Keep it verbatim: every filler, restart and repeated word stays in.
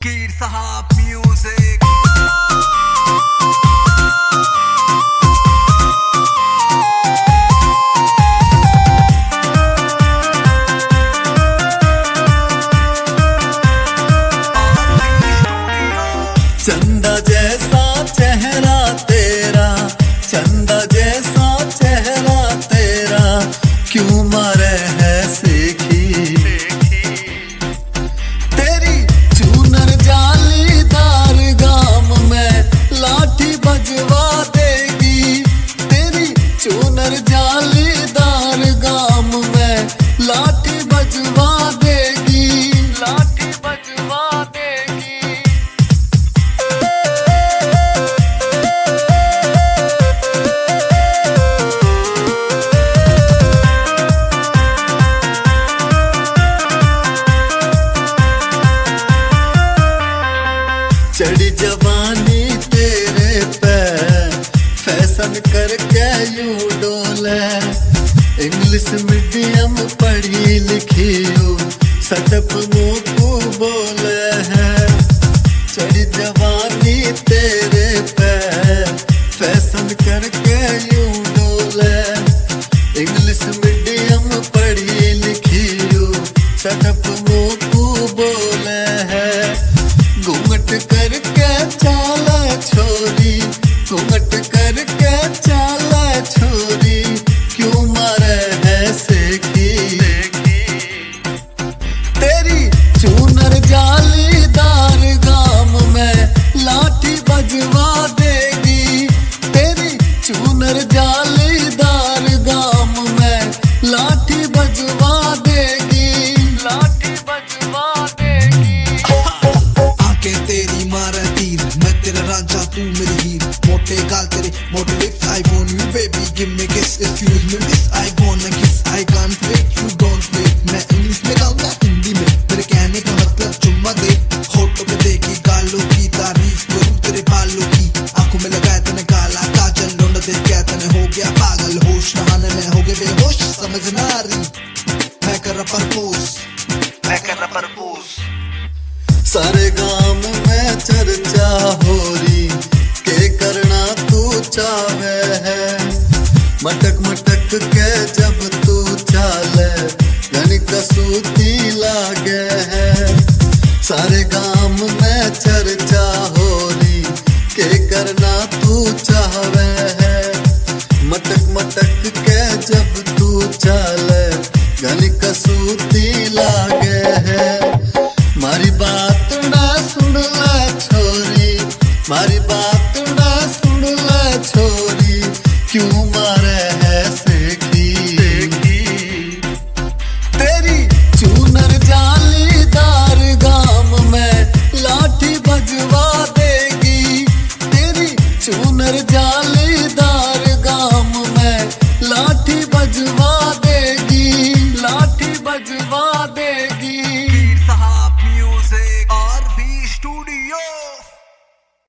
जहांगीर साहब म्यूजिक। चंदा जैसा चेहरा तेरा, चंदा जैसा चेहरा तेरा, क्यों मारे है सेखी। तेरी चूनर जालीदार गाम में लाठी बजवा देगी। तेरी चूनर जालीदार गाम में लाठी बजवा देगी, लाठी बजवा देगी। चढ़ी जवानी तेरे पे फैशन करके यूं डोले। इंग्लिश मीडियम पढ़ी लिखी हो, सटप मुँह को बोले है। चढ़ी जवानी तेरे पे फैशन करके यूं डोले। इंग्लिश मीडियम पढ़ी लिखी हो, सटप मुँह को बोले है। घूंघट करके चाला छोरी, घूंघट करके चाला छोरी, क्यों मारे है सेखी। तेरी चूनर जालीदार गाम में लाठी बजवा देगी। तेरी चूनर जालीदार गाम में लाठी बजवा देगी, लाठी बजवा देगी। तेरी मारा तीर, मैं तेरा राजा तू मेरी हीर। मोटे गाल तेरे मोटे lips, I want you baby give me kiss, excuse me miss, I wanna kiss, I can't wait, you don't wait। मैं इंग्लिश में गाऊँ या हिंदी में, मेरे कहने का मतलब चुम्मा दे। होठों पे देखी गालों की तारीफ करूँ तेरे बालों की। आंखों में लगाया तूने काला काजल, लौंडा देख के तूने हो गया पागल। होश नहाने में हो गए बेहोश, समझ ना आ रही मैं कर रहा प्रपोज, मैं कर रहा प्रपोज। सारे गांव में चर्चा हो रही के करना तू चाहे है। मटक मटक के जब तू चाले, यानी कसूती लागे है। सारे गांव में चर्चा हो रही के करना तू चाहे है। मटक मटक के जब तू चाले, यानी कसूती लागे है। मारी बात ना सुन ले छोरी, मारी बात ना सुन ले छोरी, क्यों मारे है सेखी। तेरी चूनर जालीदार गाम में लाठी बजवा देगी। तेरी चूनर जाली